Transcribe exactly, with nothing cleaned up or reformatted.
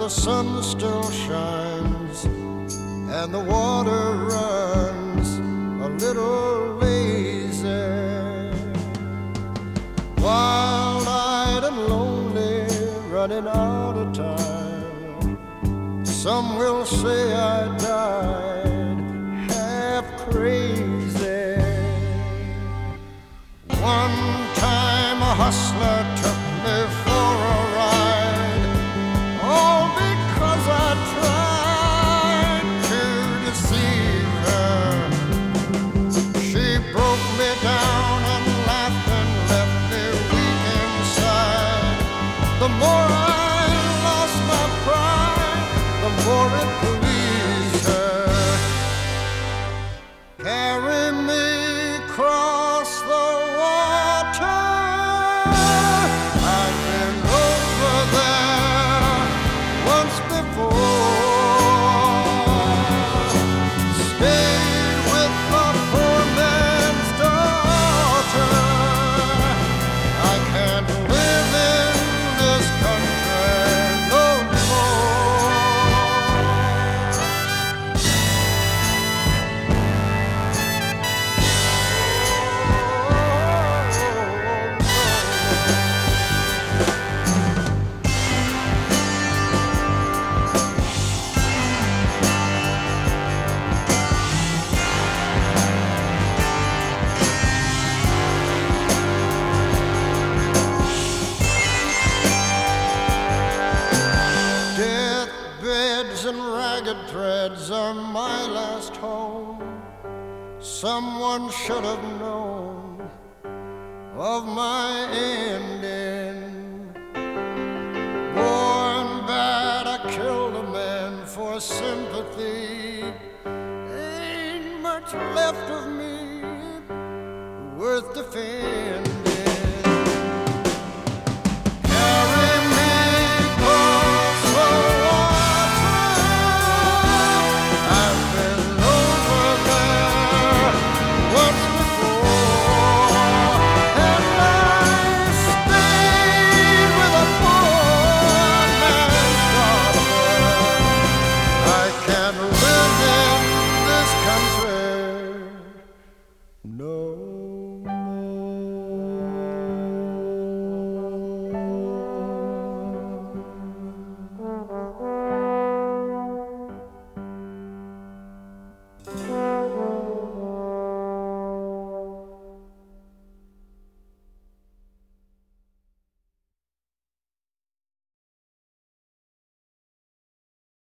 the sun still shines and the water runs a little lazy. Wild-eyed and lonely, running out of time. Some will say I died half crazy. One time a hustler took me for a ride, all because I tried to deceive her. She broke me down and laughed and left me weak inside. The more I lost my pride, the more it pleased her. Carry me across the water, I've been over there once before. Stayed with the poor man's daughter. I can't live in this country no more. Deathbeds and ragged threads are my last home. Someone should have known of my ending. Born bad, I killed a man for sympathy. Ain't much left of me worth defending.